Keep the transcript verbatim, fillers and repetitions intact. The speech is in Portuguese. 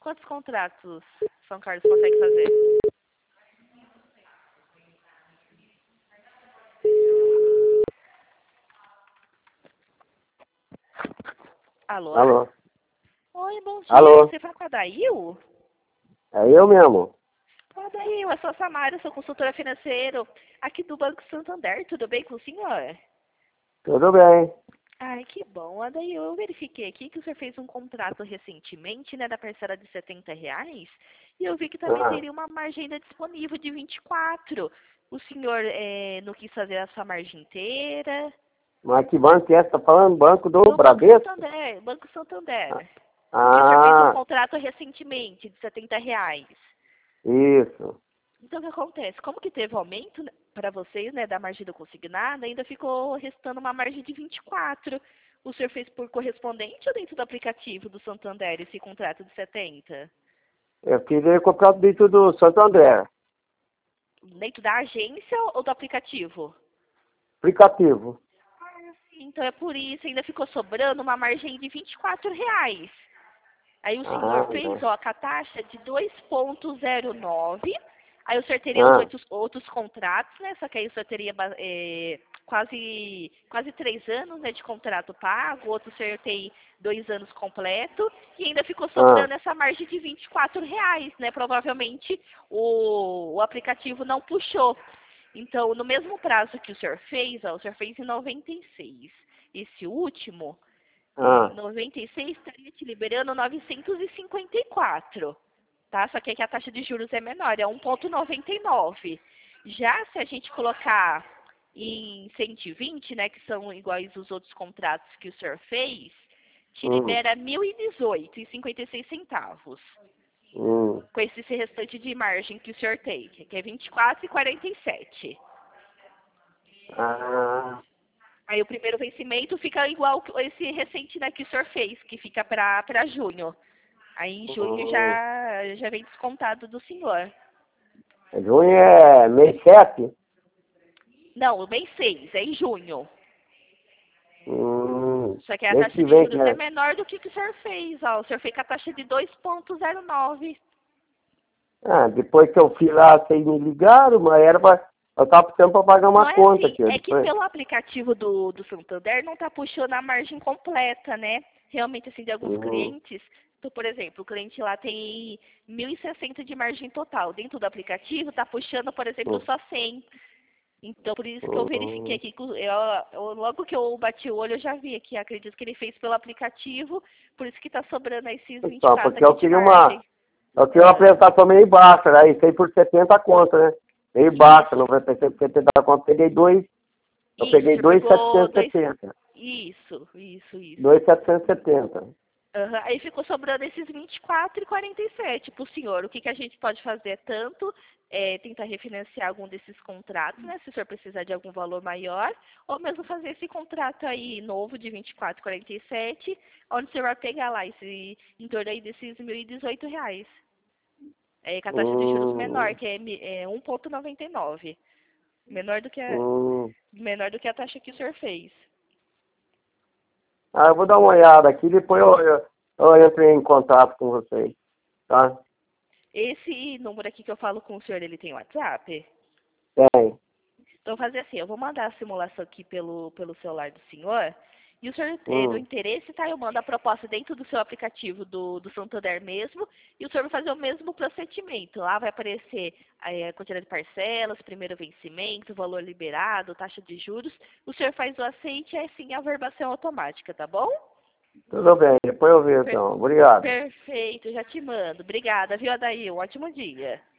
Quantos contratos São Carlos consegue fazer? Alô? Alô? Oi, bom dia. Alô? Você fala com a Dail? É eu mesmo. Ó, Dail, eu sou a Samara, eu sou consultora financeira aqui do Banco Santander. Tudo bem com o senhor? Tudo bem. Ai, que bom. Daí eu verifiquei aqui que o senhor fez um contrato recentemente, né, da parcela de setenta reais, e eu vi que também Ah, teria uma margem ainda disponível de vinte e quatro. O senhor eh, não quis fazer a sua margem inteira? mas que banco é? Você tá falando banco do Do Banco Bradesco? Santander, Banco Santander. Porque o senhor fez um Ah, contrato recentemente de setenta reais. isso. Então, o que acontece? Como que teve aumento para vocês, né, da margem do consignado, ainda ficou restando uma margem de vinte e quatro. O senhor fez por correspondente ou dentro do aplicativo do Santander esse contrato de setenta? Eu queria comprar dentro do Santo André. Dentro da agência ou do aplicativo? Aplicativo. Ah, sim. Então é por isso, ainda ficou sobrando uma margem de vinte e quatro reais. Aí o senhor Ah, fez, não. ó, com a taxa de dois ponto zero nove. Aí o senhor teria os Ah, outros, outros contratos, né? Só que aí o senhor teria ba- eh, quase, quase três anos, né, de contrato pago. O outro senhor tem dois anos completo. E ainda ficou ah. sobrando essa margem de vinte e quatro reais, né? Provavelmente o, o aplicativo não puxou. Então, no mesmo prazo que o senhor fez, ó, o senhor fez em noventa e seis. Esse último, em Ah, noventa e seis, estaria te liberando novecentos e cinquenta e quatro, tá? Só que aqui a taxa de juros é menor, é um ponto noventa e nove. Já se a gente colocar em cento e vinte, né, que são iguais os outros contratos que o senhor fez, te hum, libera mil e dezoito e cinquenta e seis centavos. hum. Com esse restante de margem que o senhor tem, que é vinte e quatro e quarenta e sete. Ah, Aí o primeiro vencimento fica igual que esse recente, né, que o senhor fez, que fica para para junho. Aí em junho hum. já, já vem descontado do senhor. Junho é mês sete? Não, o mês seis, é em junho. Hum. Só que a Mês taxa que de vem que juros é é. menor do que o que o senhor fez. Ó. O senhor fez com a taxa de dois ponto zero nove. Ah, depois que eu fui lá, vocês me ligaram, mas era pra... Eu tava precisando pra pagar Não uma é conta assim, aqui. é que Depois... pelo aplicativo do, do Santander não está puxando a margem completa, né? Realmente, assim, de alguns Hum, clientes, então, por exemplo, o cliente lá tem mil e sessenta de margem total. Dentro do aplicativo está puxando, por exemplo, hum, só cem. Então, por isso que eu verifiquei hum. aqui, que eu, eu- logo que eu bati o olho, eu já vi aqui, acredito que ele fez pelo aplicativo, por isso que está sobrando esses vinte e Só quatro porque aqui eu de queria uma... margem. Eu queria uma Ah, apresentação meio baixa, né? Isso aí por setenta conto, né? Meio baixa, isso, noventa e seis por setenta conto. Peguei dois... Eu isso, peguei você dois pegou setecentos e dois, setenta. isso, isso, isso. Dois setecentos e setenta. Aham, aí ficou sobrando esses vinte e quatro e quarenta e sete para o senhor. O que, que a gente pode fazer? Tanto é, tentar refinanciar algum desses contratos, né? Se o senhor precisar de algum valor maior, ou mesmo fazer esse contrato aí novo de vinte e quatro e quarenta e sete, onde o senhor vai pegar lá esse, em torno aí desses mil e dezoito reais. É, com a taxa de juros menor, Hum, que é, mi- é um ponto noventa e nove. Menor do que a, hum. menor do que a taxa que o senhor fez. Ah, eu vou dar uma olhada aqui, depois eu, eu, eu entro em contato com vocês, tá? Esse número aqui que eu falo com o senhor, ele tem WhatsApp? Tem. Então, fazer assim, eu vou mandar a simulação aqui pelo, pelo celular do senhor, e o senhor, eh, do Hum. interesse, tá? Eu mando a proposta dentro do seu aplicativo do, do Santander mesmo, e o senhor vai fazer o mesmo procedimento. Lá vai aparecer eh, a quantidade de parcelas, primeiro vencimento, valor liberado, taxa de juros. O senhor faz o aceite e é assim a verbação automática, tá bom? Tudo bem, depois eu vejo Per- então. Obrigado. perfeito, já te mando. Obrigada, viu, Adair? Um ótimo dia.